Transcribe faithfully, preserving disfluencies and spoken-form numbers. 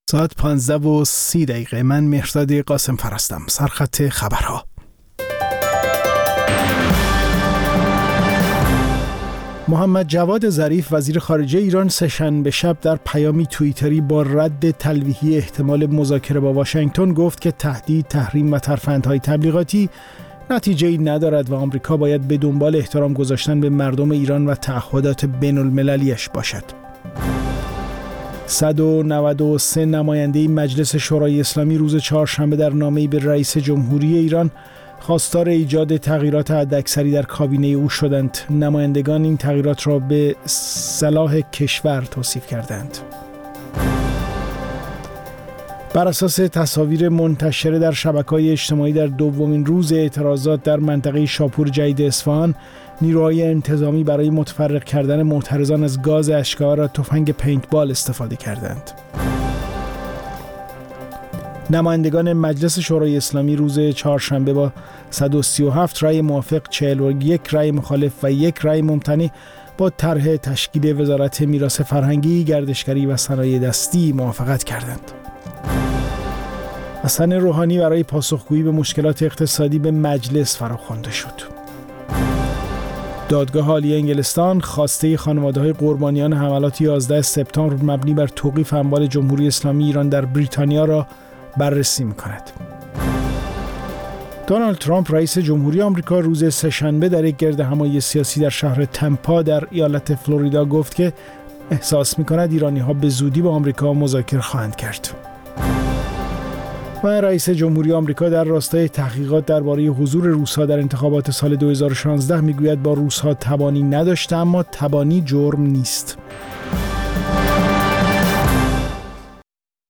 ساعت پانزده و سی دقیقه. من مهرداد قاسم فرستم. سرخط خبرها. محمد جواد ظریف وزیر خارجه ایران سه‌شنبه شب در پیامی توییتری با رد تلویحی احتمال مذاکره با واشنگتن گفت که تهدید، تحریم و ترفندهای تبلیغاتی نتیجه‌ای ندارد و آمریکا باید به دنبال احترام گذاشتن به مردم ایران و تعهدات بین‌المللیش باشد. صد و نود و سه نماینده مجلس شورای اسلامی روز چهارشنبه در نامه‌ای به رئیس جمهوری ایران خواستار ایجاد تغییرات حداکثری در کابینه او شدند. نمایندگان این تغییرات را به صلاح کشور توصیف کردند. بر اساس تصاویر منتشره در شبکه‌های اجتماعی در دومین روز اعتراضات در منطقه شاپور جدید اصفهان، نیروهای انتظامی برای متفرق کردن معترضان از گاز اشک‌آور و تفنگ پینتبال استفاده کردند. نمایندگان مجلس شورای اسلامی روز چهارشنبه با صد و سی و هفت رأی موافق، چهل و یک رأی مخالف و یک رأی ممتنع با طرح تشکیل وزارت میراث فرهنگی، گردشگری و صنایع دستی موافقت کردند. حسن روحانی برای پاسخگویی به مشکلات اقتصادی به مجلس فراخوانده شد. دادگاه عالی انگلستان خواسته خانواده‌های قربانیان حملات یازده سپتامبر مبنی بر توقیف اموال جمهوری اسلامی ایران در بریتانیا را بررسی می‌کند. دونالد ترامپ رئیس جمهوری آمریکا روز سه‌شنبه در یک گردهمایی سیاسی در شهر تمپا در ایالت فلوریدا گفت که احساس می‌کند ایرانی‌ها به زودی با آمریکا مذاکره خواهند کرد. و رئیس جمهوری آمریکا در راستای تحقیقات درباره حضور روس‌ها در انتخابات سال دو هزار و شانزده میگوید با روس‌ها تبانی نداشته، اما تبانی جرم نیست.